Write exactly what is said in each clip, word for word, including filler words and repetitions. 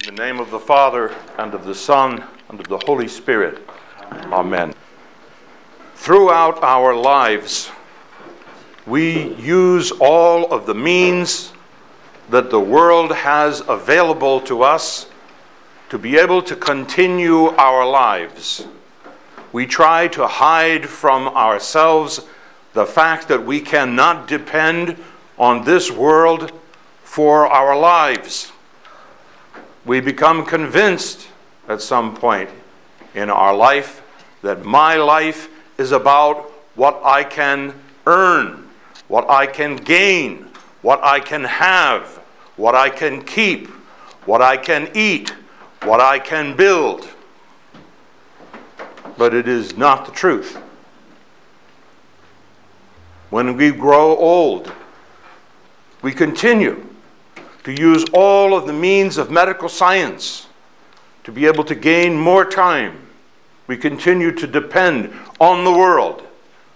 In the name of the Father, and of the Son, and of the Holy Spirit. Amen. Throughout our lives, we use all of the means that the world has available to us to be able to continue our lives. We try to hide from ourselves the fact that we cannot depend on this world for our lives. We become convinced at some point in our life that my life is about what I can earn, what I can gain, what I can have, what I can keep, what I can eat, what I can build. But it is not the truth. When we grow old, we continue to use all of the means of medical science to be able to gain more time. We continue to depend on the world.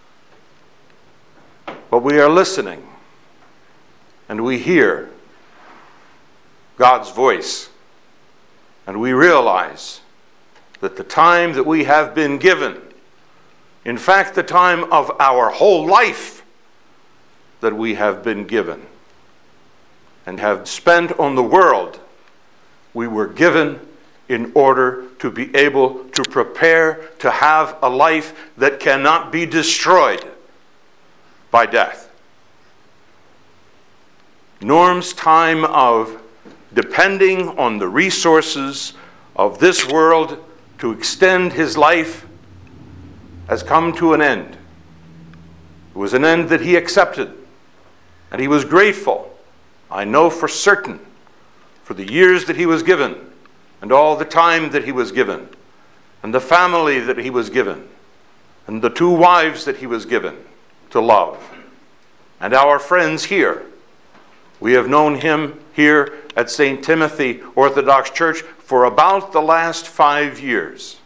But we are listening, and we hear God's voice, and we realize that the time that we have been given, in fact the time of our whole life that we have been given, and have spent on the world, we were given in order to be able to prepare to have a life that cannot be destroyed by death. Norm's time of depending on the resources of this world to extend his life has come to an end. It was an end that he accepted, and he was grateful, I know for certain, for the years that he was given, and all the time that he was given, and the family that he was given, and the two wives that he was given to love. And our friends here, we have known him here at Saint Timothy Orthodox Church for about the last five years.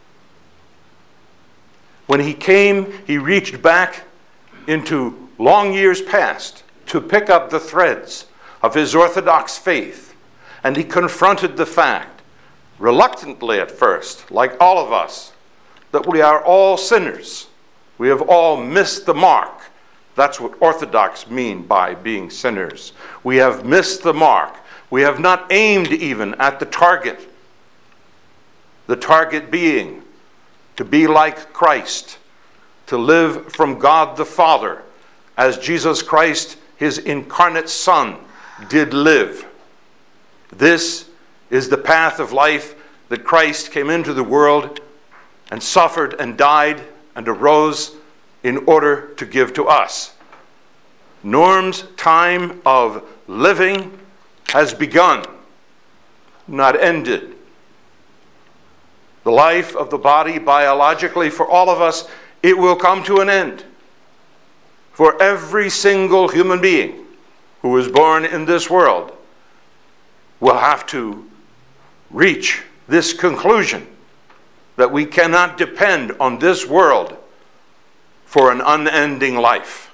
When he came, he reached back into long years past to pick up the threads of his Orthodox faith, and he confronted the fact, reluctantly at first, like all of us, that we are all sinners. We have all missed the mark. That's what Orthodox mean by being sinners. We have missed the mark. We have not aimed even at the target. The target being to be like Christ, to live from God the Father, as Jesus Christ, his incarnate Son, did live. This is the path of life that Christ came into the world and suffered and died and arose in order to give to us. Norm's time of living has begun, not ended. The life of the body, biologically, for all of us, it will come to an end. For every single human being who is born in this world will have to reach this conclusion that we cannot depend on this world for an unending life.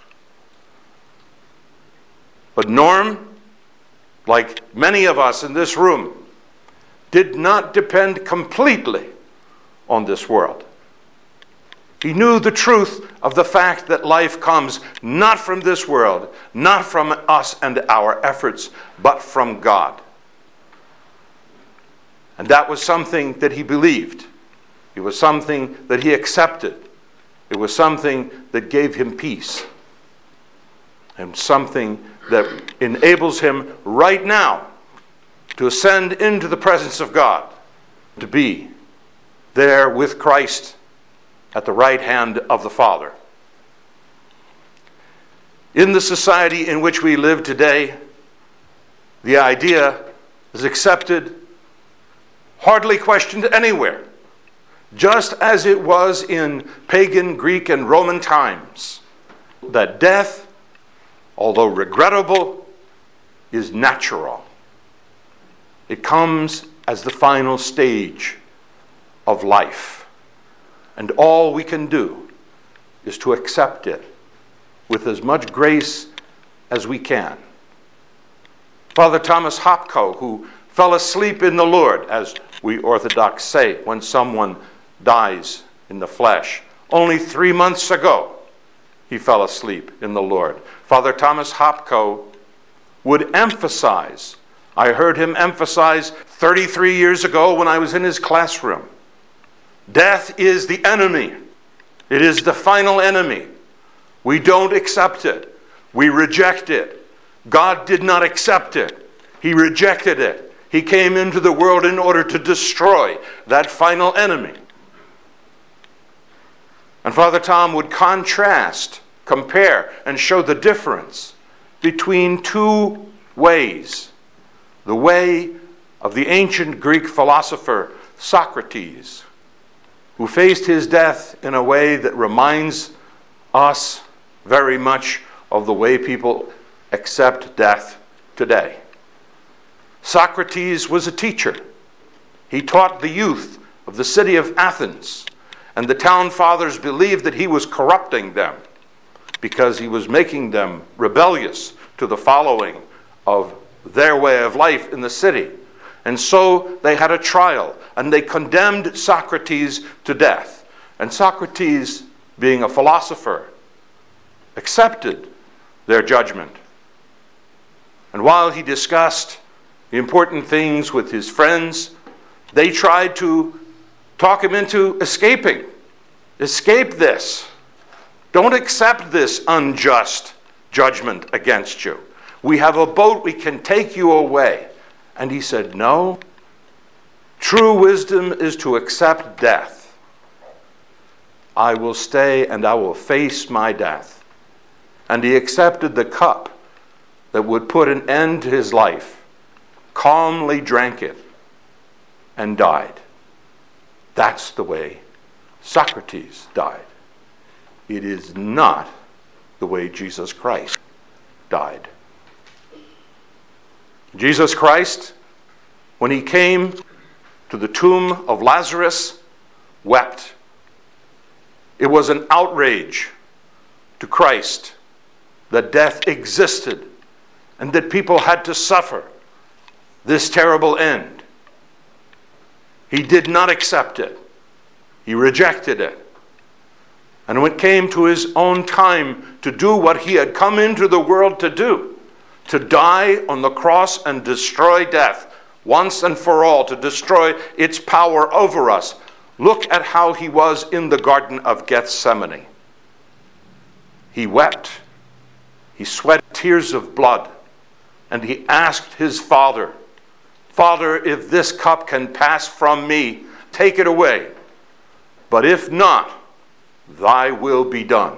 But Norm, like many of us in this room, did not depend completely on this world. He knew the truth of the fact that life comes not from this world, not from us and our efforts, but from God. And that was something that he believed. It was something that he accepted. It was something that gave him peace. And something that enables him right now to ascend into the presence of God, to be there with Christ at the right hand of the Father. In the society in which we live today, the idea is accepted, hardly questioned anywhere, just as it was in pagan Greek and Roman times, that death, although regrettable, is natural. It comes as the final stage of life. And all we can do is to accept it with as much grace as we can. Father Thomas Hopko, who fell asleep in the Lord, as we Orthodox say when someone dies in the flesh. Only three months ago, he fell asleep in the Lord. Father Thomas Hopko would emphasize, I heard him emphasize thirty-three years ago when I was in his classroom, death is the enemy. It is the final enemy. We don't accept it. We reject it. God did not accept it. He rejected it. He came into the world in order to destroy that final enemy. And Father Tom would contrast, compare, and show the difference between two ways. The way of the ancient Greek philosopher Socrates, who faced his death in a way that reminds us very much of the way people accept death today. Socrates was a teacher. He taught the youth of the city of Athens, and the town fathers believed that he was corrupting them because he was making them rebellious to the following of their way of life in the city. And so they had a trial, and they condemned Socrates to death. And Socrates, being a philosopher, accepted their judgment. And while he discussed the important things with his friends, they tried to talk him into escaping. Escape this. Don't accept this unjust judgment against you. We have a boat, we can take you away. And he said, no. True wisdom is to accept death. I will stay and I will face my death. And he accepted the cup that would put an end to his life, calmly drank it, and died. That's the way Socrates died. It is not the way Jesus Christ died. Jesus Christ, when he came to the tomb of Lazarus, wept. It was an outrage to Christ that death existed and that people had to suffer this terrible end. He did not accept it. He rejected it. And when it came to his own time to do what he had come into the world to do, to die on the cross and destroy death once and for all, to destroy its power over us, look at how he was in the Garden of Gethsemane. He wept. He sweat tears of blood. And he asked his Father, Father, if this cup can pass from me, take it away. But if not, thy will be done.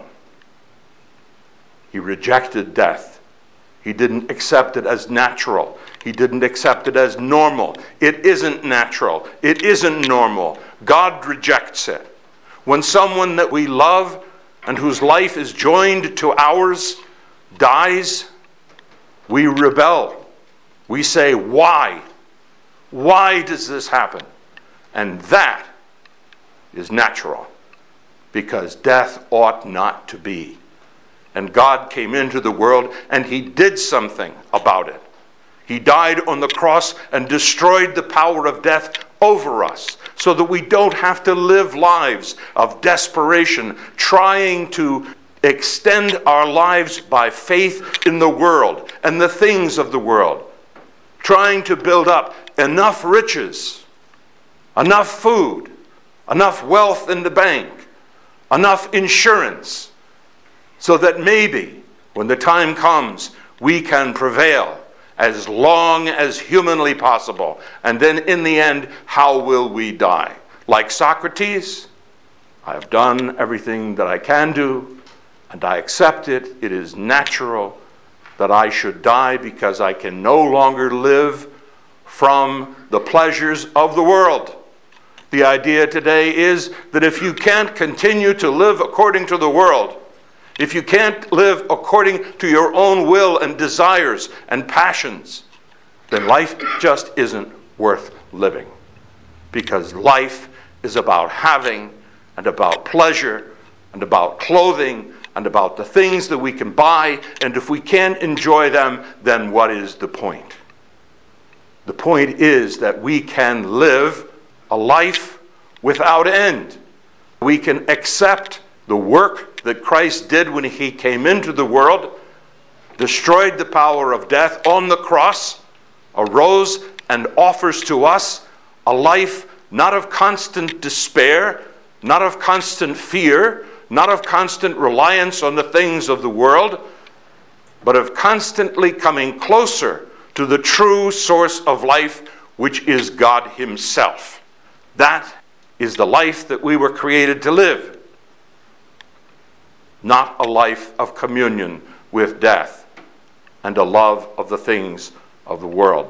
He rejected death. He didn't accept it as natural. He didn't accept it as normal. It isn't natural. It isn't normal. God rejects it. When someone that we love and whose life is joined to ours dies, we rebel. We say, why? Why does this happen? And that is natural, because death ought not to be. And God came into the world and he did something about it. He died on the cross and destroyed the power of death over us so that we don't have to live lives of desperation, trying to extend our lives by faith in the world and the things of the world, trying to build up enough riches, enough food, enough wealth in the bank, enough insurance, so that maybe when the time comes, we can prevail as long as humanly possible. And then in the end, how will we die? Like Socrates, I have done everything that I can do, and I accept it. It is natural that I should die because I can no longer live from the pleasures of the world. The idea today is that if you can't continue to live according to the world, if you can't live according to your own will and desires and passions, then life just isn't worth living. Because life is about having and about pleasure and about clothing and about the things that we can buy. And if we can't enjoy them, then what is the point? The point is that we can live a life without end. We can accept the work that Christ did when he came into the world, destroyed the power of death on the cross, arose and offers to us a life not of constant despair, not of constant fear, not of constant reliance on the things of the world, but of constantly coming closer to the true source of life, which is God himself. That is the life that we were created to live, not a life of communion with death and a love of the things of the world.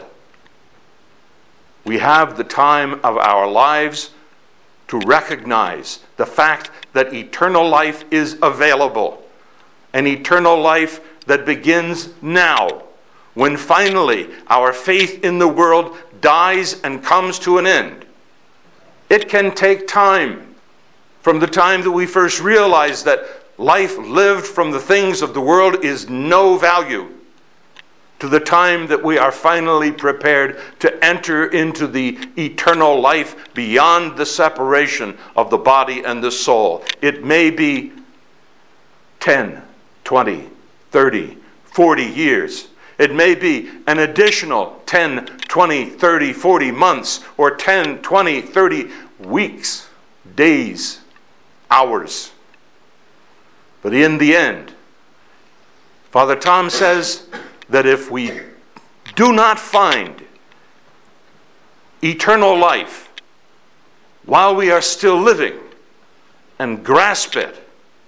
We have the time of our lives to recognize the fact that eternal life is available, an eternal life that begins now, when finally our faith in the world dies and comes to an end. It can take time, from the time that we first realize that life lived from the things of the world is no value, to the time that we are finally prepared to enter into the eternal life beyond the separation of the body and the soul. It may be ten, twenty, thirty, forty years. It may be an additional ten, twenty, thirty, forty months, or ten, twenty, thirty weeks, days, hours. But in the end, Father Tom says that if we do not find eternal life while we are still living and grasp it,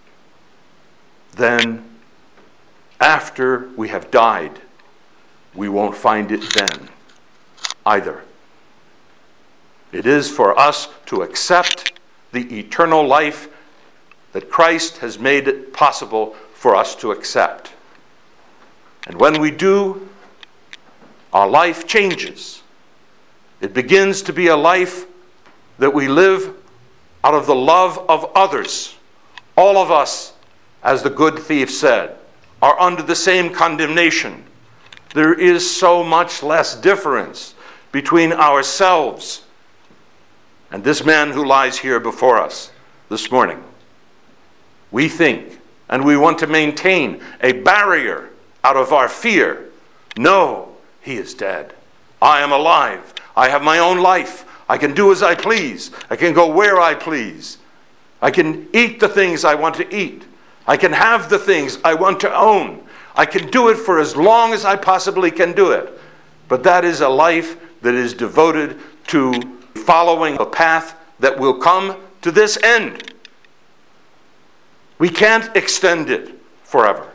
then after we have died, we won't find it then either. It is for us to accept the eternal life that Christ has made it possible for us to accept. And when we do, our life changes. It begins to be a life that we live out of the love of others. All of us, as the good thief said, are under the same condemnation. There is so much less difference between ourselves and this man who lies here before us this morning. We think, and we want to maintain a barrier out of our fear. No, he is dead. I am alive. I have my own life. I can do as I please. I can go where I please. I can eat the things I want to eat. I can have the things I want to own. I can do it for as long as I possibly can do it. But that is a life that is devoted to following a path that will come to this end. We can't extend it forever.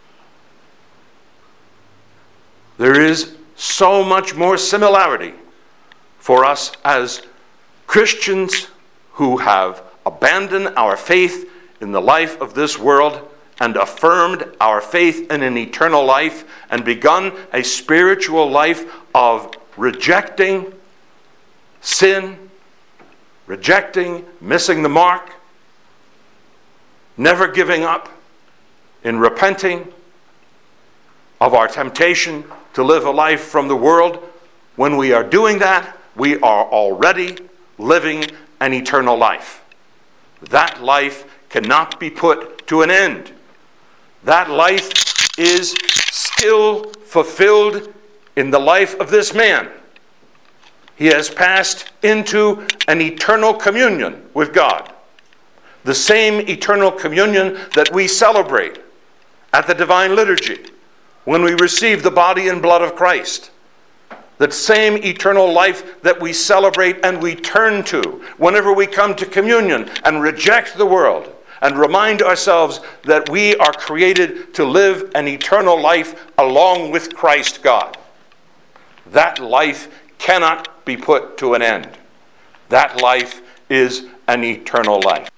There is so much more similarity for us as Christians who have abandoned our faith in the life of this world and affirmed our faith in an eternal life and begun a spiritual life of rejecting sin, rejecting, missing the mark, never giving up, in repenting of our temptation to live a life from the world. When we are doing that, we are already living an eternal life. That life cannot be put to an end. That life is still fulfilled in the life of this man. He has passed into an eternal communion with God. The same eternal communion that we celebrate at the Divine Liturgy when we receive the body and blood of Christ. That same eternal life that we celebrate and we turn to whenever we come to communion and reject the world and remind ourselves that we are created to live an eternal life along with Christ God. That life cannot be put to an end. That life is an eternal life.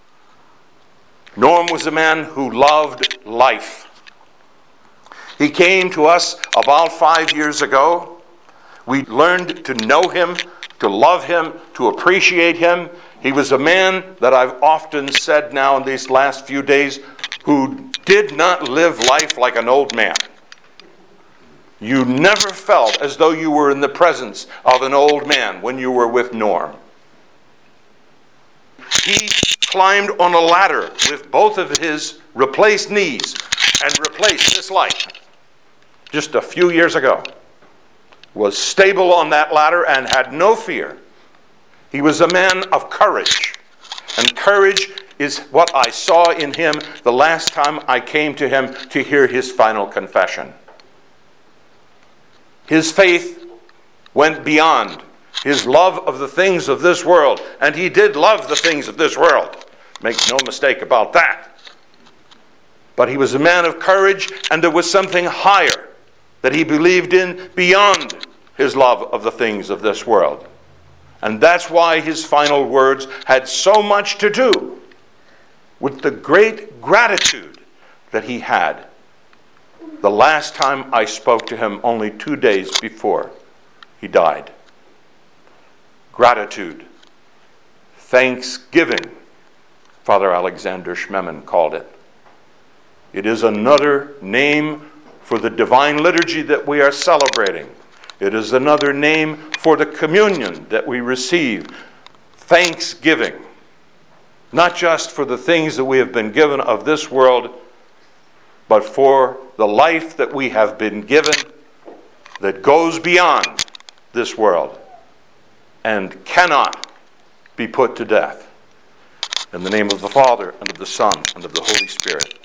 Norm was a man who loved life. He came to us about five years ago. We learned to know him, to love him, to appreciate him. He was a man that I've often said now in these last few days who did not live life like an old man. You never felt as though you were in the presence of an old man when you were with Norm. He climbed on a ladder with both of his replaced knees and replaced this life just a few years ago. Was stable on that ladder and had no fear. He was a man of courage. And courage is what I saw in him the last time I came to him to hear his final confession. His faith went beyond his love of the things of this world. And he did love the things of this world. Make no mistake about that. But he was a man of courage, and there was something higher that he believed in beyond his love of the things of this world. And that's why his final words had so much to do with the great gratitude that he had the last time I spoke to him only two days before he died. Gratitude. Thanksgiving, Father Alexander Schmemann called it. It is another name for the divine liturgy that we are celebrating. It is another name for the communion that we receive. Thanksgiving. Not just for the things that we have been given of this world, but for the life that we have been given that goes beyond this world and cannot be put to death. In the name of the Father, and of the Son, and of the Holy Spirit.